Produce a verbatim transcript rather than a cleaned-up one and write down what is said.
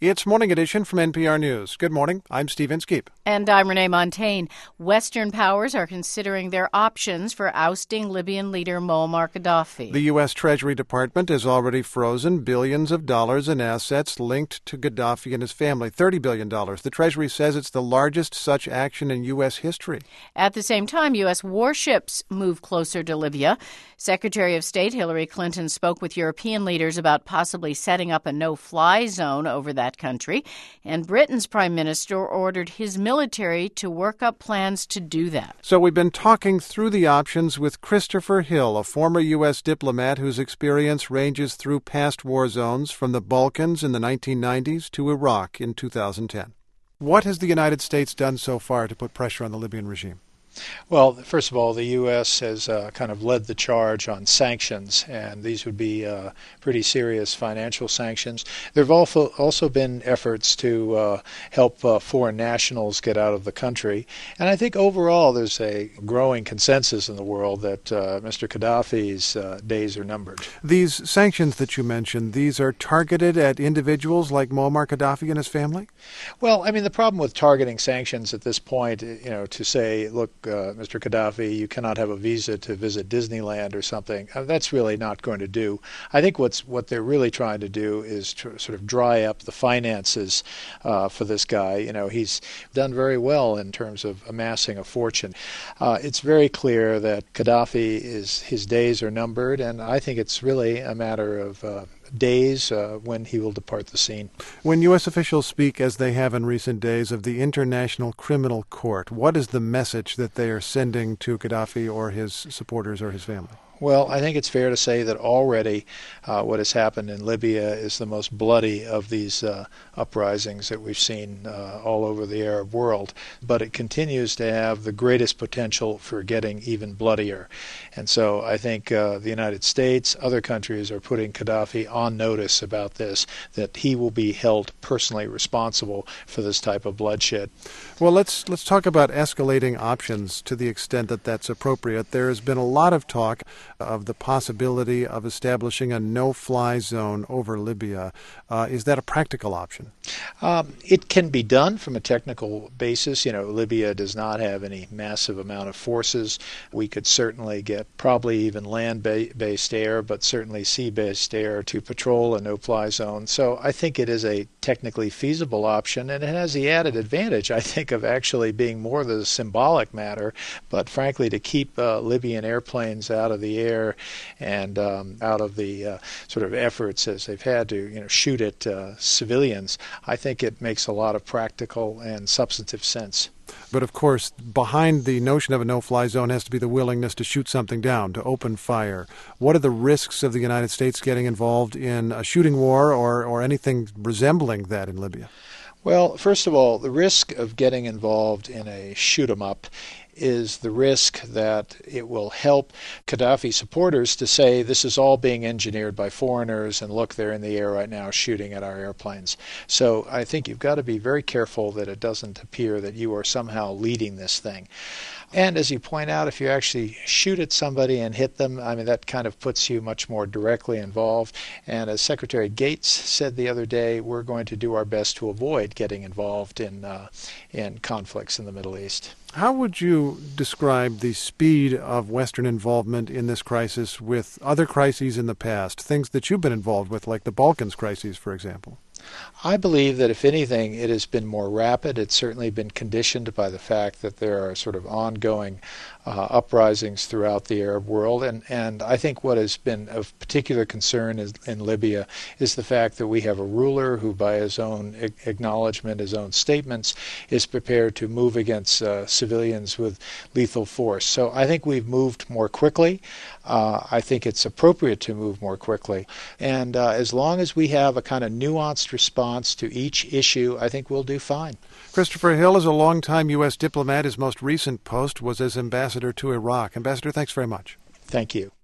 It's Morning Edition from N P R News. Good morning. I'm Steve Inskeep. And I'm Renee Montagne. Western powers are considering their options for ousting Libyan leader Muammar Gaddafi. The U S. Treasury Department has already frozen billions of dollars in assets linked to Gaddafi and his family, thirty billion dollars. The Treasury says it's the largest such action in U S history. At the same time, U S warships move closer to Libya. Secretary of State Hillary Clinton spoke with European leaders about possibly setting up a no-fly zone over that country, and Britain's prime minister ordered his military to work up plans to do that. So we've been talking through the options with Christopher Hill, a former U S diplomat whose experience ranges through past war zones from the Balkans in the nineteen nineties to Iraq in two thousand ten. What has the United States done so far to put pressure on the Libyan regime? Well, first of all, the U S has uh, kind of led the charge on sanctions, and these would be uh, pretty serious financial sanctions. There have also, also been efforts to uh, help uh, foreign nationals get out of the country, and I think overall there's a growing consensus in the world that uh, Mister Gaddafi's uh, days are numbered. These sanctions that you mentioned, these are targeted at individuals like Muammar Gaddafi and his family? Well, I mean, the problem with targeting sanctions at this point, you know, to say, look, Uh, Mister Gaddafi, you cannot have a visa to visit Disneyland or something. Uh, that's really not going to do. I think what's what they're really trying to do is to sort of dry up the finances uh, for this guy. You know, he's done very well in terms of amassing a fortune. Uh, it's very clear that Gaddafi is his days are numbered, and I think it's really a matter of uh, days uh, when he will depart the scene. When U S officials speak, as they have in recent days, of the International Criminal Court, what is the message that they are sending to Gaddafi or his supporters or his family? Well, I think it's fair to say that already uh, what has happened in Libya is the most bloody of these uh, uprisings that we've seen uh, all over the Arab world. But it continues to have the greatest potential for getting even bloodier. And so I think uh, the United States, other countries are putting Gaddafi on notice about this, that he will be held personally responsible for this type of bloodshed. Well, let's let's talk about escalating options to the extent that that's appropriate. There has been a lot of talk of the possibility of establishing a no-fly zone over Libya. Uh, is that a practical option? Um, it can be done from a technical basis. You know, Libya does not have any massive amount of forces. We could certainly get probably even land-based air, but certainly sea-based air to patrol a no-fly zone. So I think it is a technically feasible option, and it has the added advantage, I think, of actually being more the symbolic matter, but frankly to keep uh, Libyan airplanes out of the air and um, out of the uh, sort of efforts as they've had to, you know, shoot at uh, civilians. I think it makes a lot of practical and substantive sense. But of course, behind the notion of a no-fly zone has to be the willingness to shoot something down, to open fire. What are the risks of the United States getting involved in a shooting war or, or anything resembling that in Libya? Well, first of all, the risk of getting involved in a shoot-'em-up is the risk that it will help Gaddafi supporters to say this is all being engineered by foreigners and look, they're in the air right now shooting at our airplanes. So I think you've got to be very careful that it doesn't appear that you are somehow leading this thing. And as you point out, if you actually shoot at somebody and hit them, I mean, that kind of puts you much more directly involved. And as Secretary Gates said the other day, we're going to do our best to avoid getting involved in uh, in conflicts in the Middle East. How would you describe the speed of Western involvement in this crisis with other crises in the past, things that you've been involved with, like the Balkans crises, for example? I believe that if anything, it has been more rapid. It's certainly been conditioned by the fact that there are sort of ongoing uh, uprisings throughout the Arab world. And, and I think what has been of particular concern is, in Libya is the fact that we have a ruler who, by his own acknowledgement, his own statements, is prepared to move against uh, civilians with lethal force. So I think we've moved more quickly. Uh, I think it's appropriate to move more quickly. And uh, as long as we have a kind of nuanced response to each issue, I think we'll do fine. Christopher Hill is a longtime U S diplomat. His most recent post was as ambassador to Iraq. Ambassador, thanks very much. Thank you.